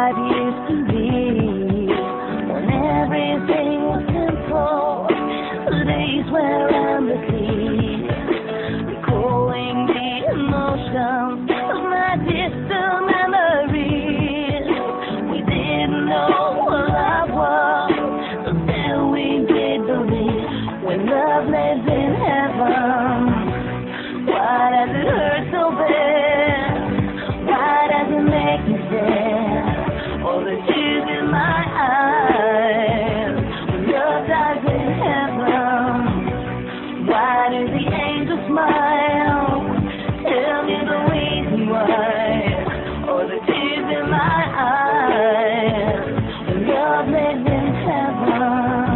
life used to be, when everything was simple. The days were endlessly recalling the emotions of my distant memories. We didn't know what love was until we did believe. When love lives in heaven, why does it hurt so bad? Why does it make me sad? All the tears in my eyes. When love dies in heaven, why do the angels smile? Tell me the reason why. All the tears in my eyes. When love lives in heaven.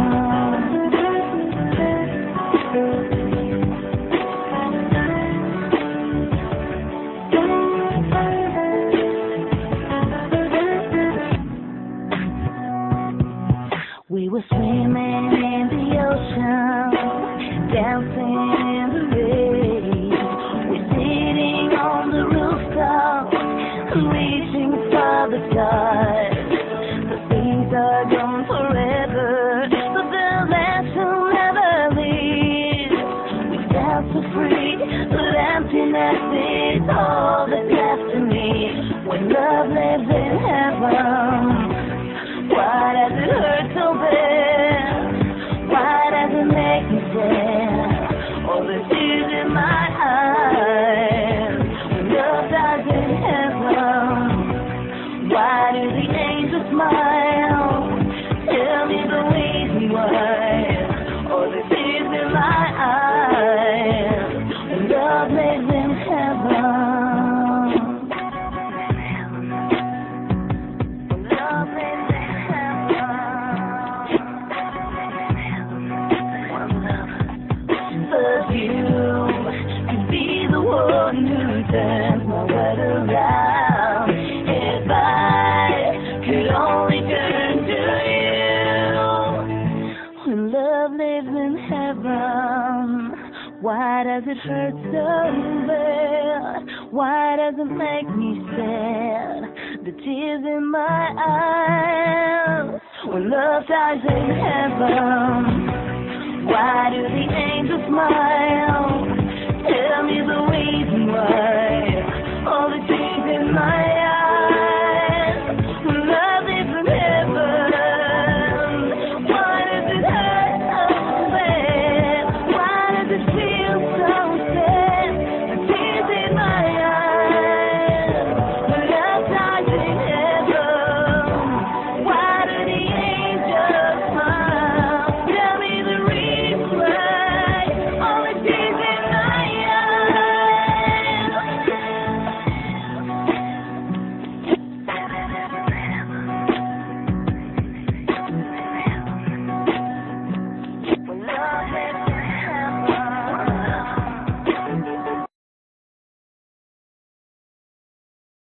We were swimming in the ocean, dancing in the rain. We're sitting on the rooftop, reaching for the stars. The things are gone forever, but the lesson never leaves. We felt so free, but emptiness is all that's left to me. When love lives in heaven, why does it hurt so bad? Why does it make me sad? All the tears in my eyes. When love dies in heaven, why do the angels smile? Tell me the reason why. All the tears in my eyes. When love lives in heaven. Turns my world around. If I could only turn to you. When love lives in heaven, why does it hurt so bad? Why does it make me sad? The tears in my eyes. When love dies in heaven, why do the angels smile? Tell me the reason why. All the tears in my